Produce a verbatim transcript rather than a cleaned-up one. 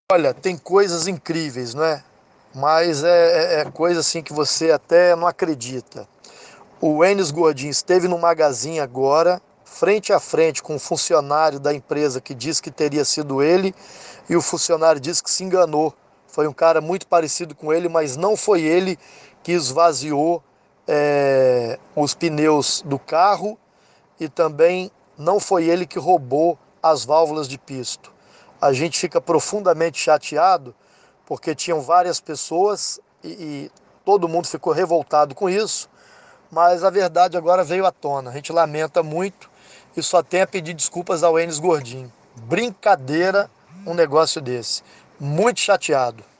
Olha, tem coisas incríveis, não é? Mas é, é- é coisa assim que você até não acredita. O Enes Gordinho esteve no Magazine agora, frente a frente com um funcionário da empresa que disse que teria sido ele, e o funcionário disse que se enganou. Foi um cara muito parecido com ele, mas não foi ele que esvaziou é, os pneus do carro e também não foi ele que roubou as válvulas de pisto. A gente fica profundamente chateado porque tinham várias pessoas e, e todo mundo ficou revoltado com isso, mas a verdade agora veio à tona. A gente lamenta muito e só tem a pedir desculpas ao Enes Gordinho. Brincadeira um negócio desse. Muito chateado.